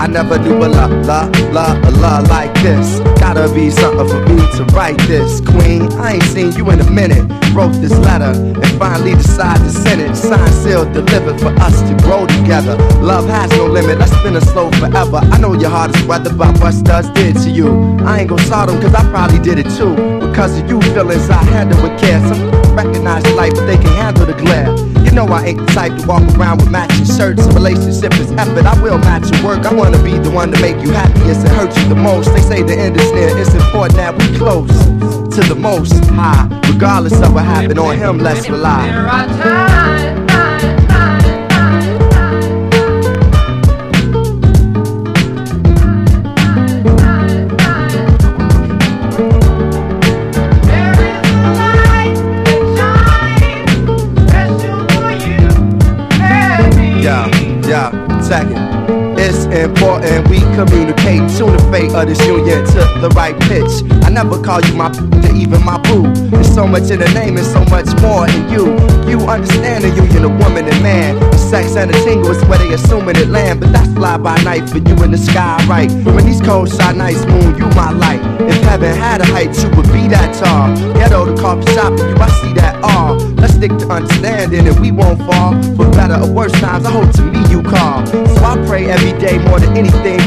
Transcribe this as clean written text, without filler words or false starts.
I never knew a love like this. Gotta be something for me to write this. Queen, I ain't seen you in a minute. Wrote this letter and finally decided to send it. Signed, sealed, delivered for us to grow together. Love has no limit, let's spin a slow forever. I know your heart is weathered by what studs did to you. I ain't gon' saw them cause I probably did it too. Because of you feelings I handle with care. Some recognize life but they can handle the glare. You know I ain't the type to walk around with matching shirts. A relationship is effort, I will match your work. I wanna be the one to make you happiest and hurt you the most. They say the end is near, it's important that we close to the most high. Regardless of what happened, on him let's rely. There are times it's important we communicate, tune the fate of this union to the right pitch. I never call you my to even my boo. There's so much in the name and so much more in you. You understand the union of woman and man. The sex and the tingle is where they assuming it land. But that's fly by night for you in the sky, right? When these cold shot nights, moon, you my light. If heaven had a height, you would be that tall. Ghetto to coffee shop and you, I see that all. Let's stick to understanding and we won't fall. For better or worse times, I hope to me you call. So I pray every day more than anything